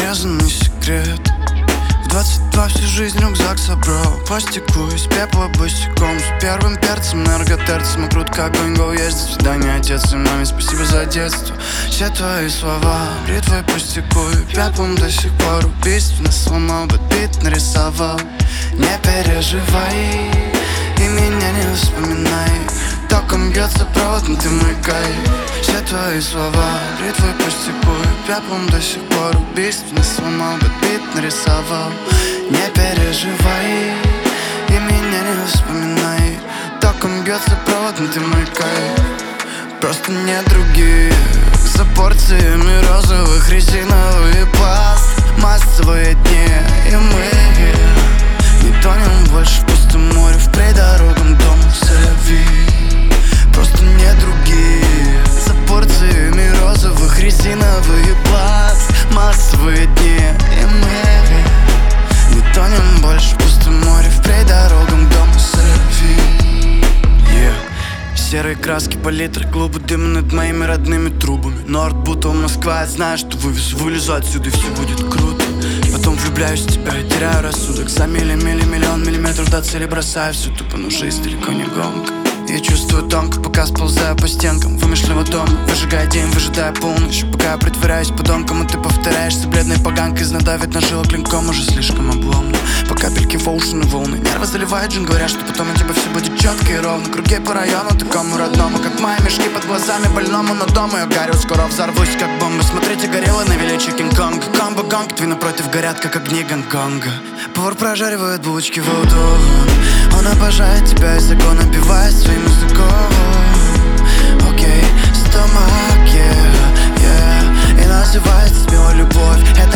нерезанный секрет. В 22 всю жизнь рюкзак собрал по стеклу из пепла босиком. С первым перцем, энерготерцем и крутко огонь, го есть. До свидания, отец и маме, спасибо за детство. Все твои слова, бритвой по стеклу и пеплом до сих пор. Убийственно сломал, бит нарисовал. Не переживай и меня не вспоминай. Током бьется провод, но ты мой кайф. Все твои слова, бритвой по стеклу и пеплом до сих пор. Убийственно сломал, бит нарисовал. Не переживай и меня не вспоминай. Током бьется провод, но ты мой кайф. Просто не другие. За порциями розовых резиновый пласт. Массовые дни, и мы не тонем больше в пустом море. Впредь дорогам дому соловей. Просто не другие. За порциями розовых резиновый пласт. Массовые дни, и мы не тонем больше в пустом море. Впредь дорогам дому соловей. Серые краски палитры, клубы дыма над моими родными трубами. Норд, Бутл, Москва, я знаю, что вылезу отсюда и все будет круто. Потом влюбляюсь в тебя и теряю рассудок. За миллион миллиметров до цели бросаю все тупо, но жизнь далеко не гонка. Я чувствую тонко, пока сползаю по стенкам вымышленного дома. Выжигая день, выжидая полночь. Пока я притворяюсь подонком, и ты повторяешься бледной поганкой. Надавит на жило клинком, уже слишком обломно. По капельке в оушен и волны. Нервы заливают джин, говорят, что потом у тебя все будет четко и ровно. Круги по району, такому родному, как мои мешки под глазами больному. Но дома я горю, скоро взорвусь, как бомба. Смотрите, горело на величие Кинг-Конга. Комбо-гонг, твои напротив горят, как огни Гонконга. Повар прожаривает булочки в аутован. Он обожает тебя и закон набивает своим языком. Окей, стомак, yeah. И называется смело любовь.